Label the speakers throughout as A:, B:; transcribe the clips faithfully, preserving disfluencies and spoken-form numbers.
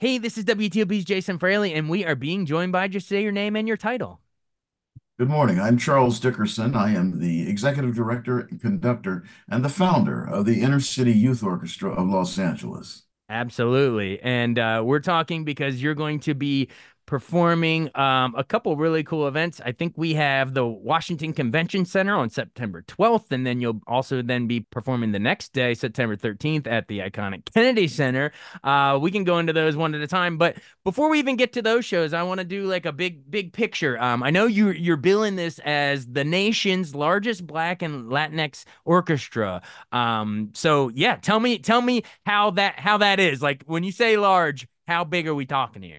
A: Hey, this is W T O P's Jason Fraley, and we are being joined by just say your name and your title.
B: Good morning. I'm Charles Dickerson. I am the executive director and conductor and the founder of the Inner City Youth Orchestra of Los Angeles.
A: Absolutely. And uh, we're talking because you're going to be performing um, a couple really cool events. I think we have the Washington Convention Center on September twelfth, and then you'll also then be performing the next day, September thirteenth, at the iconic Kennedy Center. Uh, we can go into those one at a time, but before we even get to those shows, I want to do like a big, big picture. Um, I know you you're billing this as the nation's largest Black and Latinx orchestra. Um, so yeah, tell me, tell me how that how that is. Like when you say large, how big are we talking here?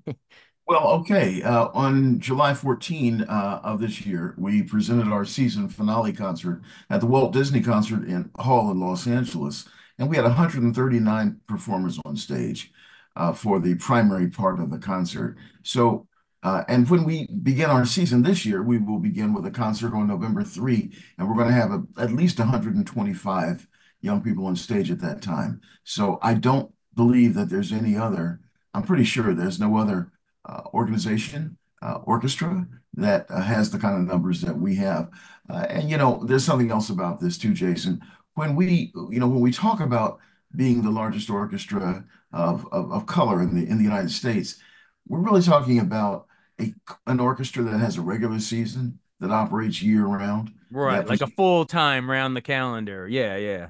B: Well, okay. Uh, on July fourteenth uh, of this year, we presented our season finale concert at the Walt Disney Concert in Hall in Los Angeles, and we had one hundred thirty-nine performers on stage uh, for the primary part of the concert. So, uh, and when we begin our season this year, we will begin with a concert on November third, and we're going to have a, at least one hundred twenty-five young people on stage at that time. So I don't believe that there's any other, I'm pretty sure there's no other uh, organization, uh, orchestra that uh, has the kind of numbers that we have. Uh, and you know, there's something else about this too, Jason. When we, you know, when we talk about being the largest orchestra of, of, of color in the in the United States, we're really talking about a, an orchestra that has a regular season that operates year round.
A: Right,
B: That
A: like a full time round the calendar. Yeah, yeah.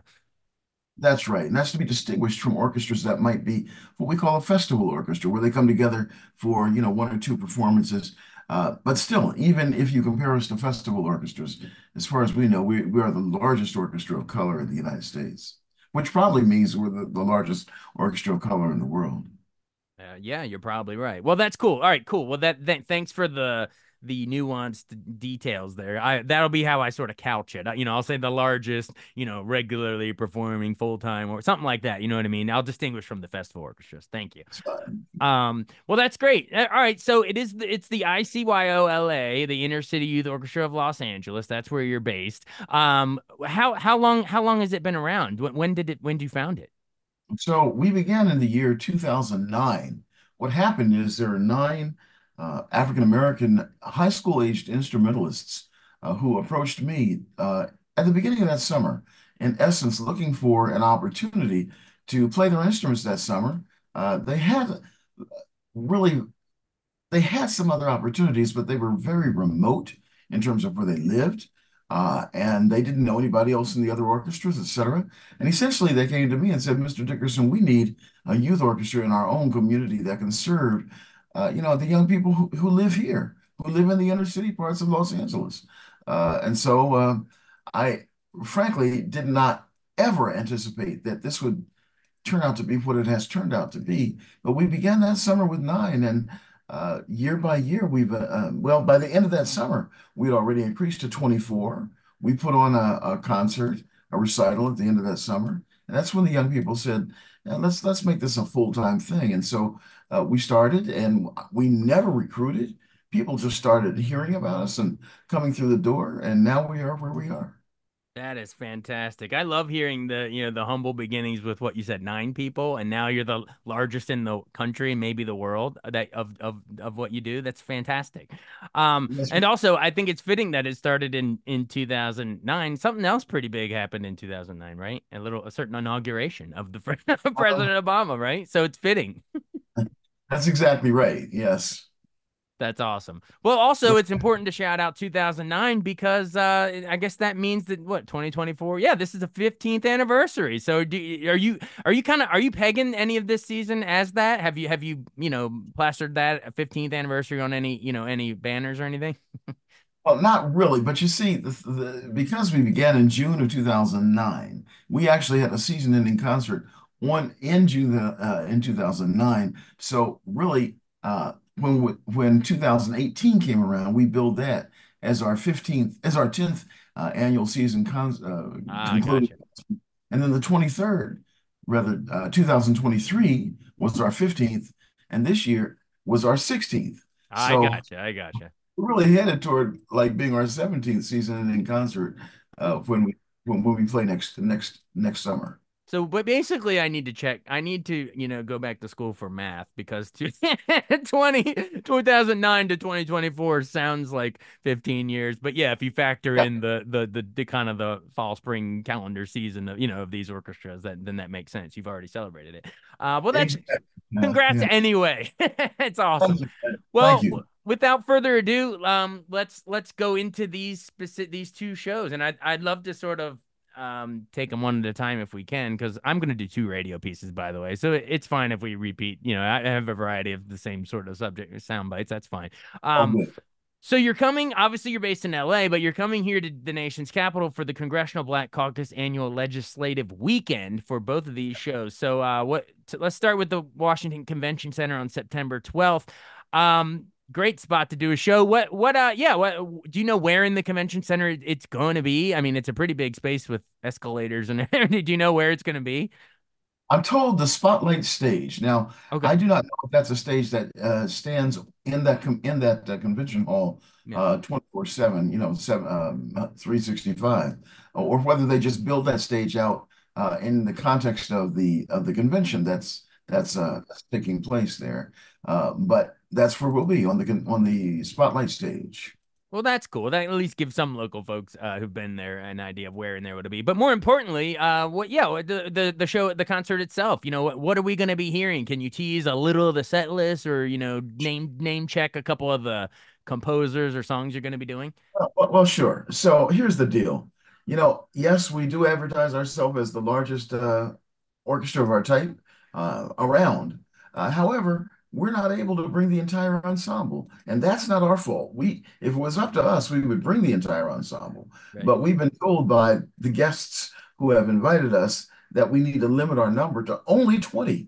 B: That's right. And that's to be distinguished from orchestras that might be what we call a festival orchestra, where they come together for, you know, one or two performances. Uh, but still, even if you compare us to festival orchestras, as far as we know, we, we are the largest orchestra of color in the United States, which probably means we're the, the largest orchestra of color in the world.
A: Uh, yeah, you're probably right. Well, that's cool. All right, cool. Well, that, that thanks for the the nuanced details there. I That'll be how I sort of couch it. You know, I'll say the largest, you know, regularly performing full time or something like that. You know what I mean? I'll distinguish from the festival orchestras. Thank you.
B: So,
A: Um, well, that's great. Uh, All right, so it is the, it's the I C Y O L A, the Inner City Youth Orchestra of Los Angeles. That's where you're based. Um, how how long how long has it been around? When, when did it when did you found it?
B: So we began in the year two thousand nine. What happened is there are nine uh, African American high school aged instrumentalists uh, who approached me uh, at the beginning of that summer, in essence, looking for an opportunity to play their instruments that summer. Uh, they had really they had some other opportunities, but they were very remote in terms of where they lived. Uh, and they didn't know anybody else in the other orchestras, et cetera. And essentially, they came to me and said, mister Dickerson, we need a youth orchestra in our own community that can serve, uh, you know, the young people who, who live here, who live in the inner city parts of Los Angeles. Uh, and so uh, I frankly did not ever anticipate that this would turn out to be what it has turned out to be. But we began that summer with nine, and uh, year by year, we've uh, uh, well, by the end of that summer, we'd already increased to twenty-four. We put on a, a concert, a recital at the end of that summer, and that's when the young people said, "Yeah, let's let's make this a full-time thing." And so uh, we started, and we never recruited. People just started hearing about us and coming through the door, and now we are where we are.
A: That is fantastic. I love hearing the, you know, the humble beginnings with what you said, nine people, and now you're the largest in the country, maybe the world uh, that of of of what you do. That's fantastic. Um,
B: Yes,
A: and also I think it's fitting that it started in in two thousand nine. Something else pretty big happened in two thousand nine, right? A little a certain inauguration of the President Obama, right? So it's fitting.
B: that's exactly right. Yes.
A: That's awesome. Well, also it's important to shout out two thousand nine because uh I guess that means that what twenty twenty-four. Yeah, this is the fifteenth anniversary. So do are you are you kind of are you pegging any of this season as that? Have you have you, you know, plastered that fifteenth anniversary on any, you know, any banners or anything?
B: Well, not really, but you see, the, the, because we began in June of two thousand nine, we actually had a season-ending concert on in June uh, in two thousand nine. So really, uh, when we, when two thousand eighteen came around, we billed that as our fifteenth, as our tenth uh, annual season con uh,
A: Ah,
B: concluded,
A: gotcha.
B: and then the twenty-third, rather, uh, two thousand twenty-three was our fifteenth, and this year was our sixteenth.
A: I
B: So
A: gotcha. I gotcha.
B: we're really headed toward like being our seventeenth season in concert uh, when we when, when we play next next next summer.
A: So, but basically, I need to check. I need to, you know, go back to school for math because to twenty two thousand nine to twenty twenty-four sounds like fifteen years. But yeah, if you factor
B: Yeah,
A: in the the the, the kind of the fall spring calendar season of, you know, of these orchestras, that then that makes sense. You've already celebrated it. Uh, well, that's
B: exactly. Yeah,
A: congrats
B: yeah.
A: anyway. It's awesome.
B: Thank you. man. Thank
A: Well,
B: you.
A: without further ado, um, let's let's go into these specific these two shows, and I'd I'd love to sort of um take them one at a time if we can, because I'm gonna do two radio pieces, by the way, so it's fine if we repeat. You know, I have a variety of the same sort of subject sound bites. That's fine.
B: All
A: Um,
B: good.
A: so you're coming. Obviously, you're based in L A, but you're coming here to the nation's capital for the Congressional Black Caucus annual legislative weekend for both of these shows. So, uh, what? T- let's start with the Washington Convention Center on September twelfth. Um, great spot to do a show. What? What? Uh, yeah. What? Do you know where in the convention center it's going to be? I mean, it's a pretty big space with escalators and. Do you know where it's going to be?
B: I'm told the Spotlight stage. Now,
A: Okay.
B: I do not know if that's a stage that uh, stands in that com in that uh, convention hall
A: Yeah.
B: uh, twenty-four seven, you know, seven, um, three sixty-five, or whether they just build that stage out uh, in the context of the of the convention that's that's uh, that's taking place there. Uh, but that's where we'll be on the con- on the Spotlight stage.
A: Well, that's cool. That at least gives some local folks uh, who've been there an idea of where and there would be. But more importantly, uh, what? Yeah, what- the the the show, the concert itself. You know, what what are we going to be hearing? Can you tease a little of the set list, or you know, name name check a couple of the composers or songs you're going to be doing?
B: Well, well, sure. So here's the deal. You know, yes, we do advertise ourselves as the largest uh, orchestra of our type uh, around. Uh, however, we're not able to bring the entire ensemble, and that's not our fault. We, if it was up to us, we would bring the entire ensemble.
A: Right.
B: But we've been told by the guests who have invited us that we need to limit our number to only twenty.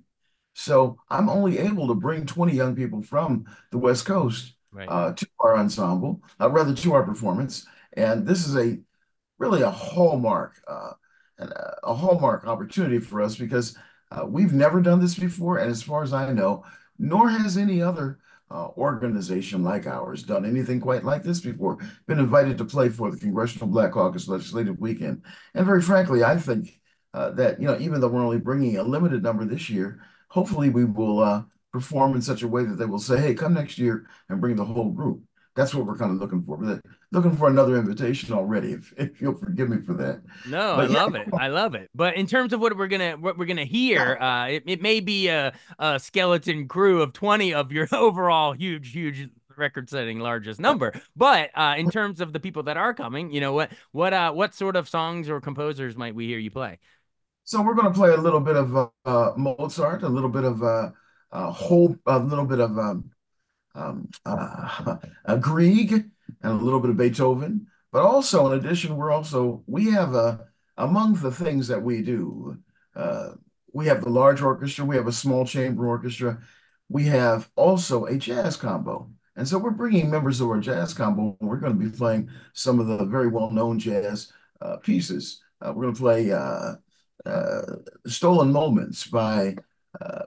B: So I'm only able to bring twenty young people from the West Coast
A: Right.
B: uh, to our ensemble, uh, rather to our performance. And this is a really a hallmark, uh, and a a hallmark opportunity for us because uh, we've never done this before, and as far as I know, nor has any other uh, organization like ours done anything quite like this before. Been invited to play for the Congressional Black Caucus Legislative Weekend, and very frankly, I think uh, that you know, even though we're only bringing a limited number this year, hopefully we will uh, perform in such a way that they will say, "Hey, come next year and bring the whole group." That's what we're kind of looking for. But looking for another invitation already, if, if you'll forgive me for that.
A: No, I
B: But yeah,
A: love it. I love it. But in terms of what we're gonna what we're gonna hear, uh, it, it may be a, a skeleton crew of twenty of your overall huge, huge record-setting largest number. But uh, in terms of the people that are coming, you know what what uh what sort of songs or composers might we hear you play?
B: so we're going to play a little bit of uh, uh, Mozart, a little bit of uh, uh, whole, a little bit of um, um, uh, uh, Grieg, and a little bit of Beethoven. But also, in addition, we're also we have a among the things that we do. Uh, we have the large orchestra. We have a small chamber orchestra. We have also a jazz combo. And so we're bringing members of our jazz combo. We're going to be playing some of the very well-known jazz uh, pieces. Uh, we're going to play uh, uh, Stolen Moments by uh,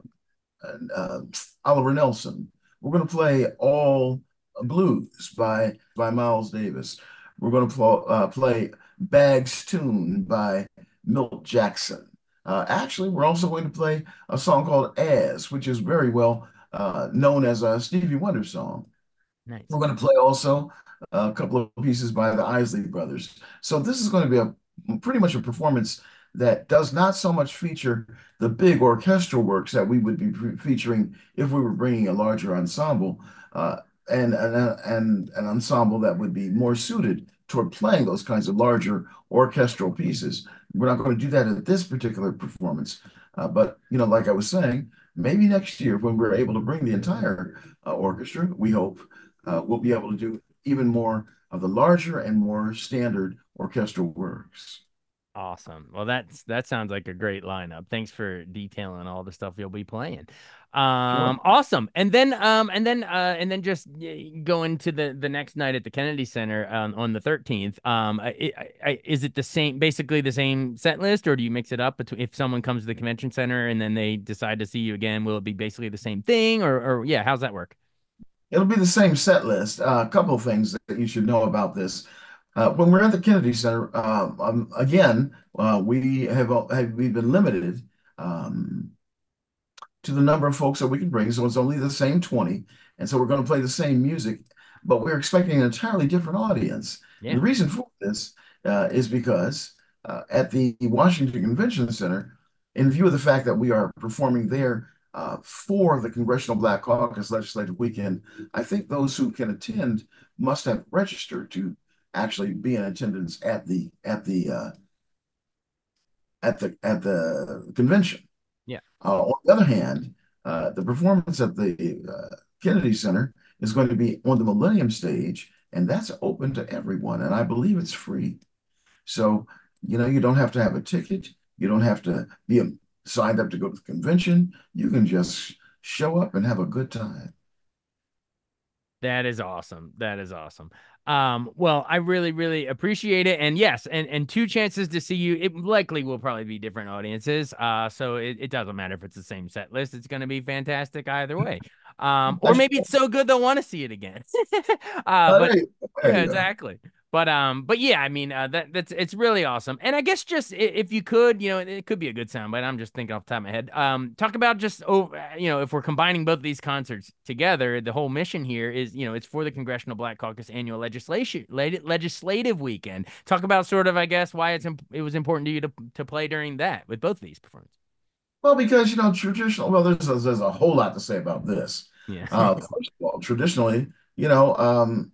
B: uh, Oliver Nelson. We're going to play All Blues by by Miles Davis. We're going to pl uh, play Bag's Tune by Milt Jackson. Uh, actually, we're also going to play a song called As, which is very well uh, known as a Stevie Wonder song.
A: Nice.
B: We're going to play also a couple of pieces by the Isley Brothers. So this is going to be a pretty much a performance that does not so much feature the big orchestral works that we would be featuring if we were bringing a larger ensemble, uh, and, and, and an ensemble that would be more suited toward playing those kinds of larger orchestral pieces. We're not going to do that at this particular performance, uh, but you know, like I was saying, maybe next year when we're able to bring the entire uh, orchestra, we hope uh, we'll be able to do even more of the larger and more standard orchestral works.
A: Awesome. Well, that's that sounds like a great lineup. Thanks for detailing all the stuff you'll be playing.
B: Sure.
A: Um, awesome. And then, um, and then, uh, and then just y- going to the the next night at the Kennedy Center on on the thirteenth. Um, I, I, I, is it the same, basically the same set list, or do you mix it up between if someone comes to the convention center and then they decide to see you again? Will it be basically the same thing, or or yeah, how's that work?
B: It'll be the same set list. Uh, a couple of things that you should know about this. Uh, when we're at the Kennedy Center, um, um, again, uh, we have, have we've been limited um, to the number of folks that we can bring. So it's only the same twenty. And so we're going to play the same music, but we're expecting an entirely different audience. And
A: Yeah.
B: the reason for this uh, is because uh, at the Washington Convention Center, in view of the fact that we are performing there uh, for the Congressional Black Caucus Legislative Weekend, I think those who can attend must have registered to actually be in attendance at the at the uh, at the at the convention.
A: Yeah.
B: Uh, on the other hand, uh, the performance at the uh, Kennedy Center is going to be on the Millennium Stage, and that's open to everyone. And I believe it's free. So, you know, you don't have to have a ticket. You don't have to be um, signed up to go to the convention. You can just show up and have a good time.
A: That is awesome. That is awesome. Um, well, I really, really appreciate it. And yes, and and two chances to see you. It likely will probably be different audiences. Uh, so it, it doesn't matter if it's the same set list. It's gonna be fantastic either way. Um, or
B: That's,
A: maybe it's so good they'll want to see it again. uh,
B: uh,
A: but
B: there you, there
A: yeah,
B: you go.
A: exactly. But um, but yeah, I mean, uh, that that's it's really awesome. And I guess just if you could, you know, it could be a good soundbite. I'm just thinking off the top of my head. Um, talk about just oh, you know, if we're combining both these concerts together, the whole mission here is, you know, it's for the Congressional Black Caucus annual legislation legislative weekend. Talk about sort of, I guess, why it's it was important to you to to play during that with both of these performances.
B: Well, because, you know, traditional, well, there's, a- there's a whole lot to say about this.
A: Yeah.
B: Uh, first of all, traditionally, you know, um,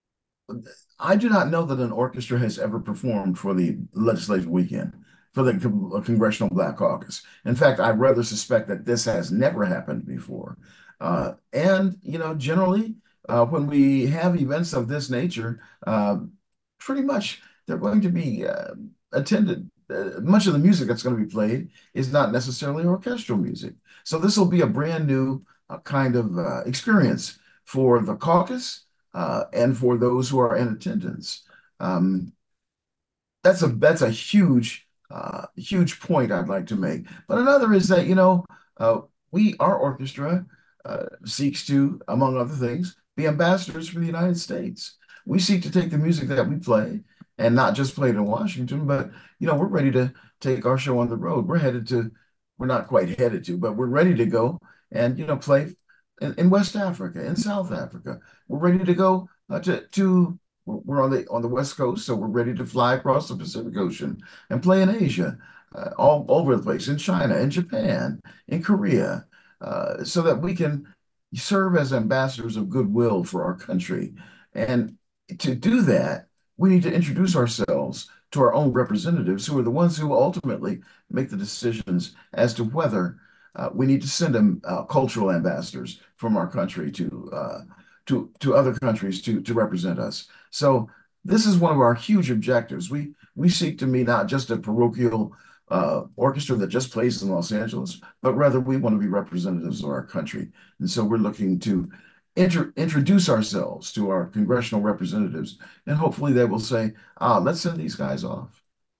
B: I do not know that an orchestra has ever performed for the legislative weekend for the Con- uh, Congressional Black Caucus. In fact, I rather suspect that this has never happened before. Uh, and, you know, generally, uh, when we have events of this nature, uh, pretty much they're going to be uh, attended. Uh, much of the music that's going to be played is not necessarily orchestral music. So this will be a brand new uh, kind of uh, experience for the caucus uh, and for those who are in attendance. Um, that's a that's a huge uh, huge point I'd like to make. But another is that you know uh, we our orchestra uh, seeks to, among other things, be ambassadors for the United States. We seek to take the music that we play and not just play it in Washington, but you know we're ready to take our show on the road. We're headed to, we're not quite headed to, but we're ready to go and you know play in, in West Africa, in South Africa. We're ready to go uh, to to we're on the on the West Coast, so we're ready to fly across the Pacific Ocean and play in Asia, uh, all over the place, in China, in Japan, in Korea, uh, so that we can serve as ambassadors of goodwill for our country. And to do that, we need to introduce ourselves to our own representatives, who are the ones who ultimately make the decisions as to whether uh, we need to send them uh, cultural ambassadors from our country to uh, to to other countries to to represent us. So this is one of our huge objectives. We we seek to be not just a parochial uh, orchestra that just plays in Los Angeles, but rather we want to be representatives of our country. And so we're looking to inter introduce ourselves to our congressional representatives, and hopefully they will say, "Ah, let's send these guys off."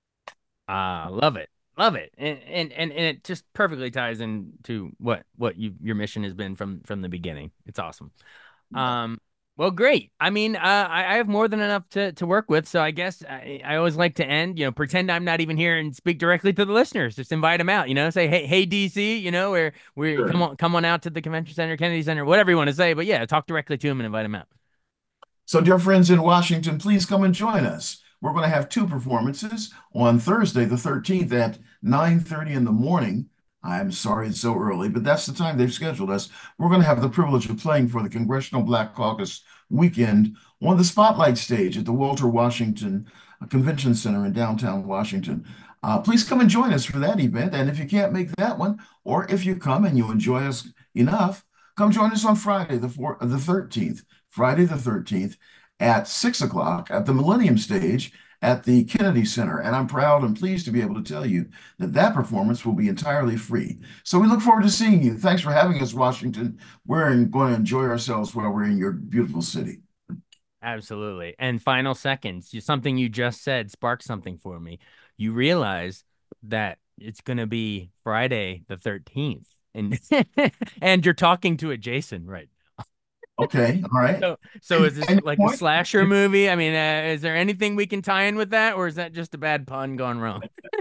A: Ah, love it. Love it. And, and and and it just perfectly ties into what what you your mission has been from from the beginning. It's awesome.
B: Yeah,
A: Um, well, great. I mean, uh, I, I have more than enough to, to work with, so I guess I, I always like to end, you know, pretend I'm not even here and speak directly to the listeners. Just invite them out, you know, say, hey, hey, D C, you know, where we come
B: sure.
A: on, come on out to the convention center, Kennedy Center, whatever you want to say. But yeah, talk directly to them and invite them out.
B: So, dear friends in Washington, please come and join us. We're going to have two performances on Thursday, the thirteenth at nine thirty in the morning. I'm sorry it's so early, but that's the time they've scheduled us. We're going to have the privilege of playing for the Congressional Black Caucus weekend on the Spotlight stage at the Walter Washington Convention Center in downtown Washington. Uh, please come and join us for that event. And if you can't make that one, or if you come and you enjoy us enough, come join us on Friday, the, four, the thirteenth. Friday the thirteenth at six o'clock at the Millennium Stage at the Kennedy Center. And I'm proud and pleased to be able to tell you that that performance will be entirely free. So we look forward to seeing you. Thanks for having us, Washington. We're going to enjoy ourselves while we're in your beautiful city.
A: Absolutely. And final seconds, you, something you just said sparked something for me. You realize that it's going to be Friday the thirteenth, and and you're talking to a Jason right
B: Okay, all right.
A: So, so
B: And,
A: is this
B: and
A: like a
B: point,
A: slasher movie? I mean, uh, is there anything we can tie in with that, or is that just a bad pun gone wrong?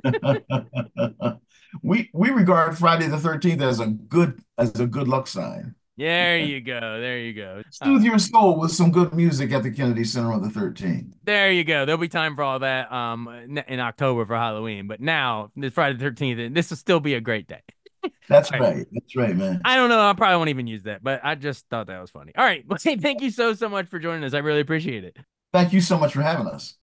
B: we we regard Friday the thirteenth as a good as a good luck sign.
A: There you go. There you go.
B: Soothe
A: Uh,
B: your soul with some good music at the Kennedy Center on the thirteenth.
A: there you go. There'll be time for all that um in in October for Halloween. But now, this Friday the thirteenth, and this will still be a great day.
B: That's
A: All right.
B: right. That's right, man.
A: I don't know. I probably won't even use that, but I just thought that was funny. All right. Well, hey, thank you so, so much for joining us. I really appreciate it.
B: Thank you so much for having us.